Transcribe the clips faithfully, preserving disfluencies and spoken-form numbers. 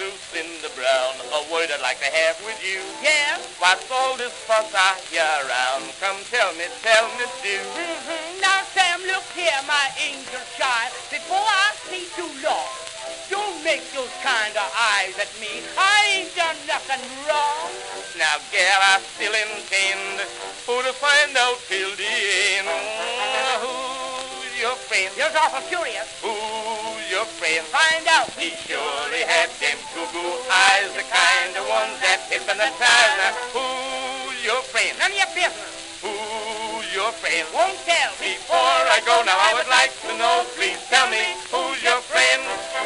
Lucinda Brown, a word I'd like to have with you. Yeah? What's all this fuss I hear around? Come tell me, tell me, do. Mm-hmm. Now, Sam, look here, my angel child. Before I say too long, don't make those kind of eyes at me. I ain't done nothing wrong. Now, gal, I still intend for to find out till the end who's your friend. You're awful curious. Who's your friend? Find out. He surely had them goo-goo eyes, the kind of ones that hypnotize. Now, who's your friend? None of your business. Who's your friend? Won't tell. Before I go now, I would like to know, please tell me, who's your friend?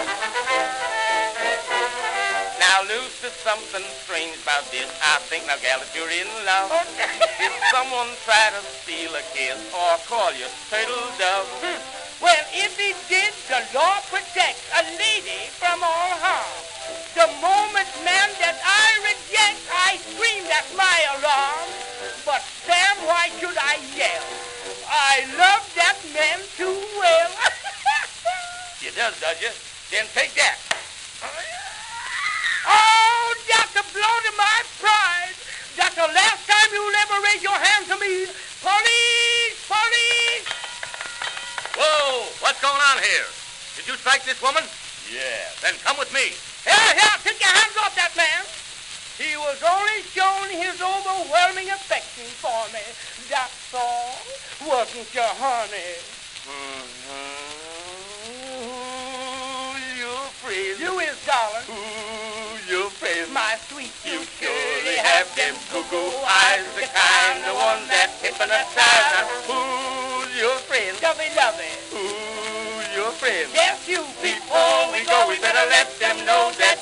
Now, Luce, there's something strange about this. I think, now, gal, that you're in love. Did someone try to steal a kiss or call you turtle dove? Hmm. Well, if he did, the law protects a lady from all harm. The moment, ma'am, that I reject, I scream, that's my alarm. But, Sam, why should I yell? I love that man too well. You does, does you? Then take that. Oh, that's a blow to my pride. That's the last time you'll ever raise your hand to me. Police! Police! Whoa, what's going on here? Did you strike this woman? Yeah. Then come with me. Here, here, take your hands off that man. He was only showing his overwhelming affection for me. That's all. Wasn't your honey? Mm-hmm. Your friend. You is, darling. Ooh, your friend. My sweet. You surely have them goo-goo eyes, the kind of one that hypnotize. Now, who's your friend? Lovey, lovey. Who's your friend? Yes, you. Before we go, we better let them know that